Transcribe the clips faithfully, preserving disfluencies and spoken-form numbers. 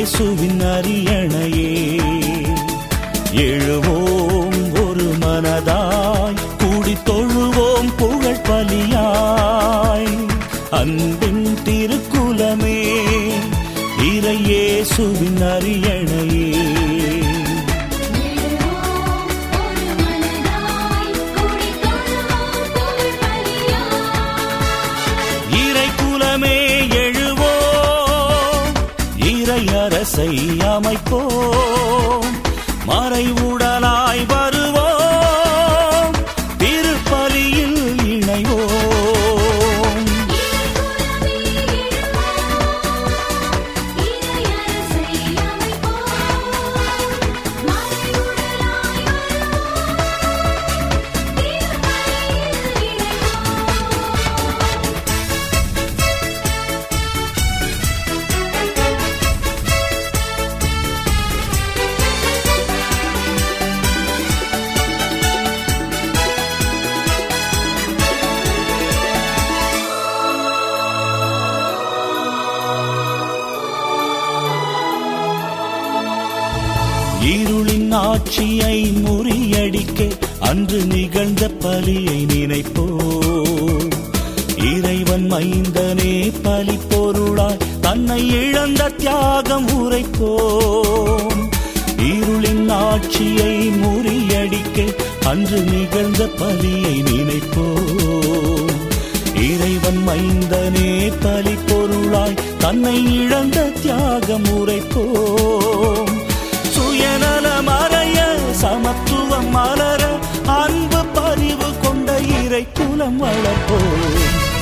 இயேசுவின் அரியணையே. எழுவோம் ஒரு மனதாய், கூடி தொழுவோம் புகழ் பலியாய். அன்பின் திருக்குலமே, இறை இயேசுவின் அரியணையே. இறை குலமே எழுவோம், இறை அரசை அமைப்போம், மறைவுடலாய் வருவோம், திருப்பலியில் இணைவோம். இருளின் ஆட்சியை முறியடிக்க அன்று நிகழ்ந்த பலியை நினைப்போம். இறைவன் மைந்தனே பலி பொருளாய் தன்னை இழந்த தியாகம் உரைப்போம். இருளின் ஆட்சியை முறியடிக்க அன்று நிகழ்ந்த பலியை நினைப்போம். இறைவன் மைந்தனே பலி பொருளாய் தன்னை இழந்த தியாகம் உரைப்போம். சுயநல மறைய சமத்துவம் மலர அன்பு பரிவு கொண்ட இறை குலம் வளர்ப்போம்.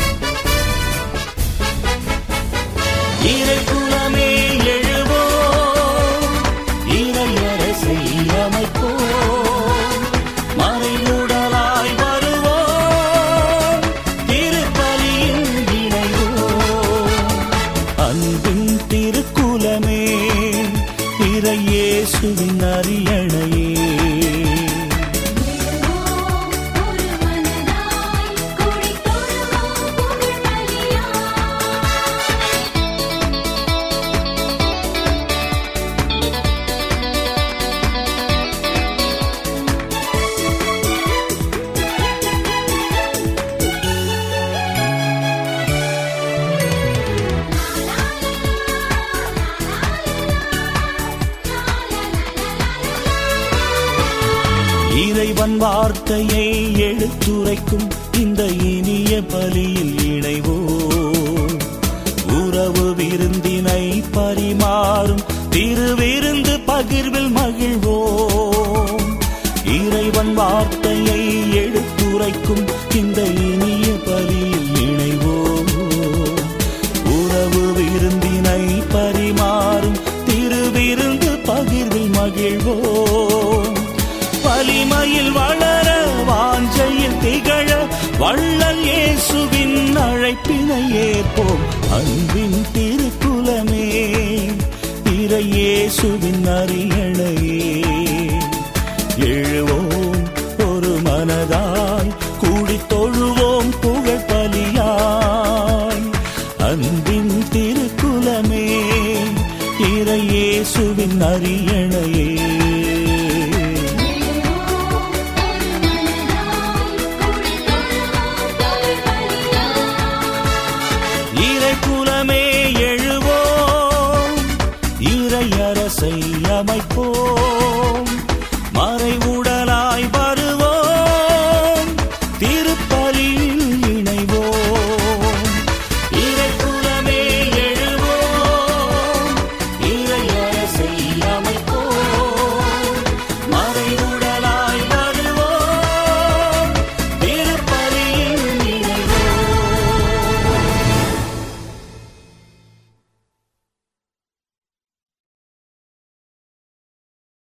இறை குலமே எழுவோம், இறை அரசை அமைப்போம், மறைவுடலாய் வருவோம், திருப்பலியில் இணைவோம். அன்பின் திருக்குலமே, இறை இயேசுவின் அரியணையே. இறைவன் வார்த்தையை எடுத்துரைக்கும் இந்த இனிய பலியில் இணைவோம். உறவு விருந்தினை பரிமாறும் திருவிருந்து பகிர்வில் மகிழ்வோம். இறைவன் வார்த்தையை எடுத்துரைக்கும் இந்த இனிய பலியில் இணைவோம். உறவு விருந்தினை பரிமாறும் திருவிருந்து பகிர்வில் மகிழ்வோம். வலிமையில் வளர வாஞ்சையில் திகழ வள்ளல் இயேசுவின் அழைப்பினை ஏற்போம். அன்பின் திருக்குலமே, இறை இயேசுவின் அரியணையே. எழுவோம் ஒரு மனதாய், கூடி தொழுவோம் புகழ் பலியாய். அன்பின் திருக்குலமே, இறை இயேசுவின் அரியணையே. இறை